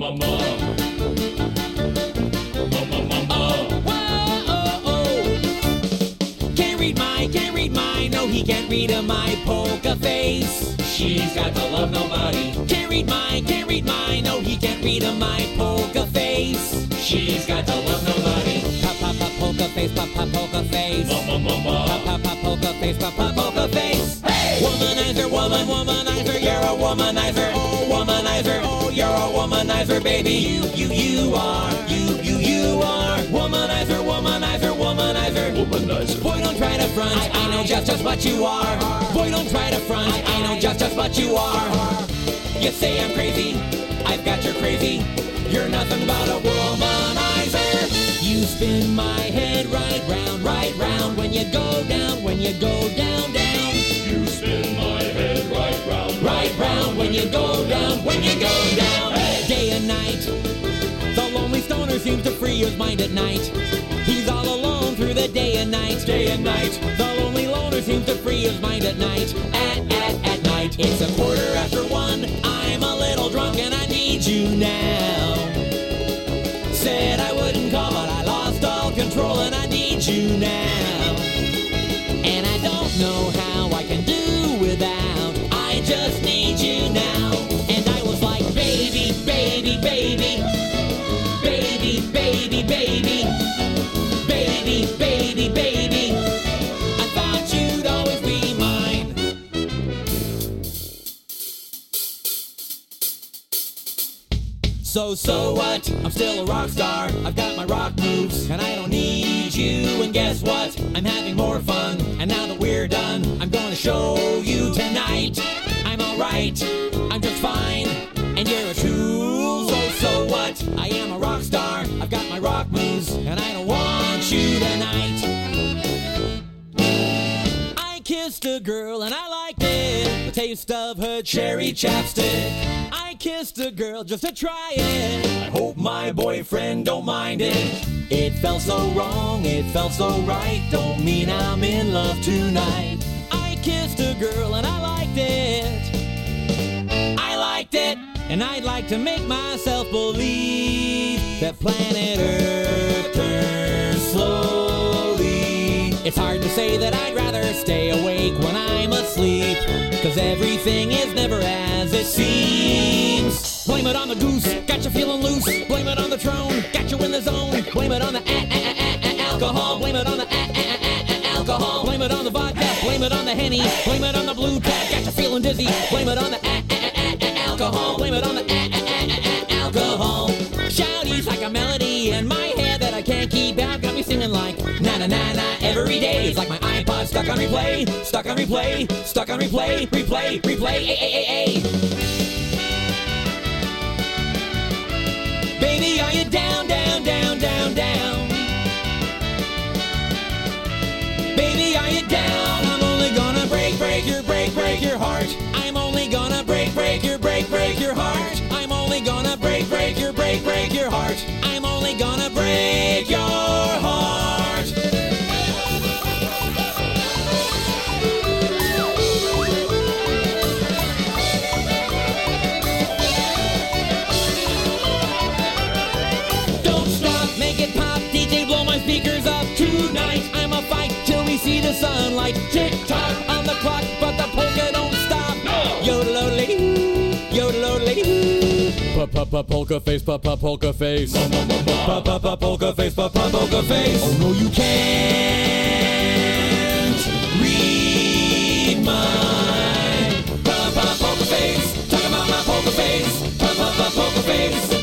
No, he can't read my polka face. She's got to love nobody. Can't read mine. No, he can't read my polka face. She's got to love nobody. Pop, pop, pop, polka face, pop, pop, polka face. Pop, pop, pop, polka face, pop, pop, polka face. Hey! Womanizer, womanizer, you're a womanizer. Oh, womanizer, oh, you're a womanizer, baby. You are. Womanizer, womanizer, womanizer. Boy, don't try to front. I know just what you are. Boy, don't try to front. I know just what you are. You say I'm crazy. I've got you crazy. You're nothing but a womanizer. You spin my head right round. When you go down, down. You spin my head right round. When you go down, Hey! Day and night. The lonely stoner seems to free his mind at night. He's all alone through the day and night. The lonely loner seems to free his mind at night. At night. It's 1:15. I'm a little drunk and I need you now. Said I wouldn't call, but I lost all control and I need you now. And I don't know how I can do without. I just need you now. And I was like, baby. Baby, I thought you'd always be mine. So what? I'm still a rock star. I've got my rock moves, and I don't need you. And guess what? I'm having more fun. And now that we're done, I'm gonna show you tonight. I'm alright, I'm just fine, and you're a tool. So what? I am a rock star. I've got my rock moves, and I don't want you tonight. I kissed a girl and I liked it, the taste of her cherry chapstick. I kissed a girl just to try it. I hope my boyfriend don't mind it. It felt so wrong, it felt so right. Don't mean I'm in love tonight. I kissed a girl and I liked it. And I'd like to make myself believe that planet Earth turns slowly. It's hard to say that I'd rather stay awake when I'm asleep, 'cause everything is never as it seems. Blame it on the goose, got you feeling loose. Blame it on the Tron, got you in the zone. Blame it on the alcohol. Blame it on the alcohol. Blame it on the vodka. Blame it on the Henny. Blame it on the blue tag, got you feeling dizzy. Blame it on the alcohol. Blame it on the alcohol. Shouties like a melody in my head that I can't keep out. Got me singing like na na na na every day. It's like my iPod stuck on replay. Replay. Baby, are you down? Baby, are you down? I'm only gonna break your heart. I'm only gonna break your heart. I'm only gonna break your heart. I'm only gonna break your heart. Don't stop, make it pop, DJ, blow my speakers up tonight. I'ma fight till we see the sunlight. Tick tock on the clock, but the polka don't stop. Yodel lady, pa polka face, pa polka face, pa polka face, pa polka face. Oh no, you can't read my pa polka face. Talk about my polka face, pa polka face.